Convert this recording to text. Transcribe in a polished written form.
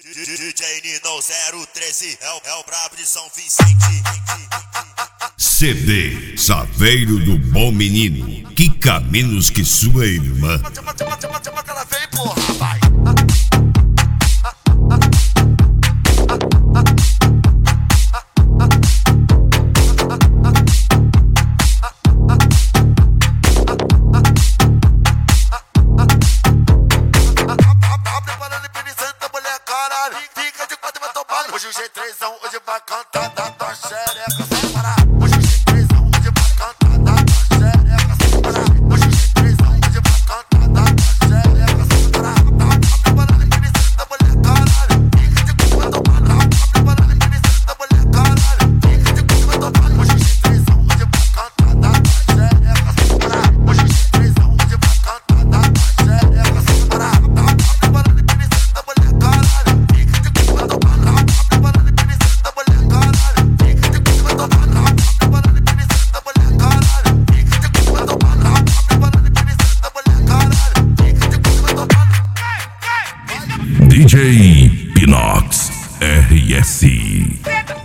DJ Nino 013 é o brabo de São Vicente. CD Saveiro do Bom Menino, quica menos que sua irmã. Ela vem, porra, vai. Hoje o G3zão hoje vai cantar da tua xereca sem parar. Hoje o G3zão hoje vai cantar da tua xereca sem parar. Hoje o G3zão hoje vai cantar da tua xereca sem parar. Tá preparando que ele senta mulher caralho. Fica de culpa tomando. Tá preparando que ele senta mulher caralho. Fica de culpa tomando. Hoje o G3zão hoje vai cantar da tua xereca sem parar. Hoje o G3zão hoje vai cantar da tua xereca sem parar. Tá preparando que ele senta mulher caralho. Fica de culpa tomando. DJ Pinox RS.